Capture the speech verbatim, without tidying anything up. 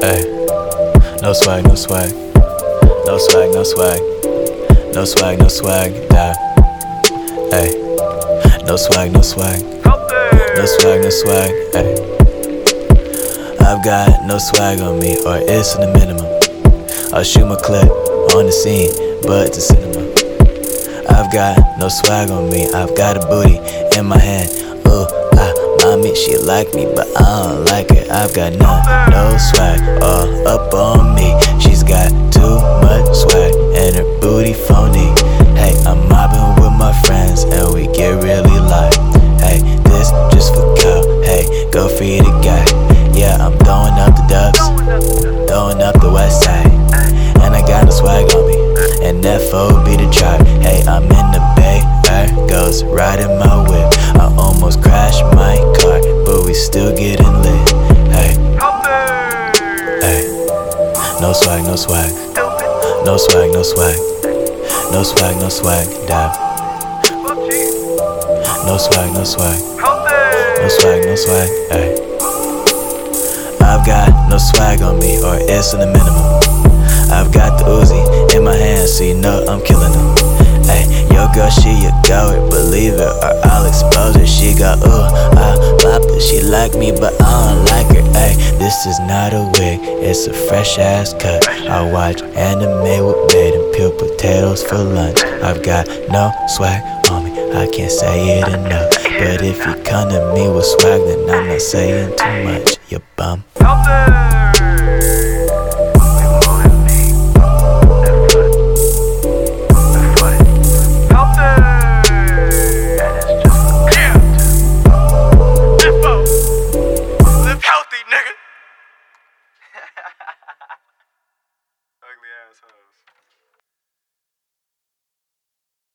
Ay, no swag, no swag, no swag, no swag, no swag, no swag, nah. Ay, no swag, no swag, no swag, no swag, ay. I've got no swag on me, or it's in the minimum. I'll shoot my clip on the scene, but it's a cinema. I've got no swag on me, I've got a booty in my hand. Ooh, ah, mommy, she like me, but I don't like her. I've got no, no swag all up on me. She's got too much swag and her booty phony. Hey, I'm mobbing with my friends and we get really light. Hey, this just for go, hey, go feed a guy. Yeah, I'm throwing up the dubs, throwing up the west side. And I got no swag on me, and that foe be the tribe. Hey, I'm in the bay, air goes riding my whip. I almost crashed my car, but we still getting lit. Hey, hey, no swag, no swag, no swag, no swag, no swag, no swag, dab. No swag, no swag, no swag, no swag, hey. I've got no swag on me, or it's in the minimum. I've got the Uzi in my hand, so you know I'm killing them. Ay, yo girl, she a goat, believe it or I'll expose her. She got ooh, ah, papa, she like me, but I don't like her. Ay, this is not a wig, it's a fresh ass cut. I watch anime with bait and peel potatoes for lunch. I've got no swag on me, I can't say it enough. But if you come to me with swag, then I'm not saying too much, you bum.